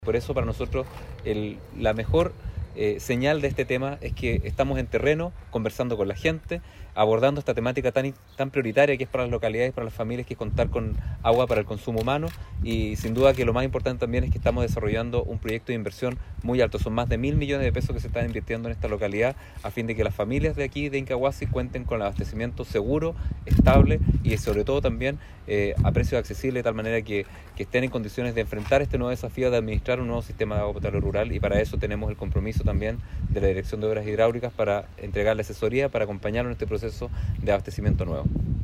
Por eso para nosotros la mejor señal de este tema es que estamos en terreno, conversando con la gente, abordando esta temática tan prioritaria que es para las localidades, para las familias, que es contar con agua para el consumo humano, y sin duda que lo más importante también es que estamos desarrollando un proyecto de inversión muy alto. Son más de 1.000 millones de pesos que se están invirtiendo en esta localidad a fin de que las familias de aquí de Incahuasi cuenten con abastecimiento seguro, estable y sobre todo también a precios accesibles, de tal manera que estén en condiciones de enfrentar este nuevo desafío de administrar un nuevo sistema de agua potable rural, y para eso tenemos el compromiso también de la Dirección de Obras Hidráulicas para entregarle asesoría, para acompañarnos en este proceso de abastecimiento nuevo.